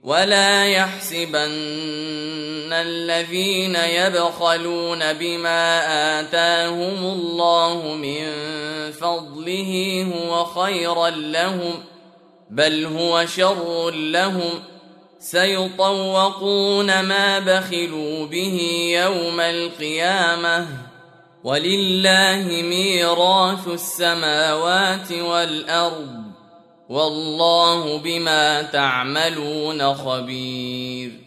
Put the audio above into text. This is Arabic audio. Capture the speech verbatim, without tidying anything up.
ولا يحسبن الذين يبخلون بما آتاهم الله من فضله هو خيرا لهم، بل هو شر لهم، سيطوقون ما بخلوا به يوم القيامة، ولله ميراث السماوات والأرض، والله بما تعملون خبير.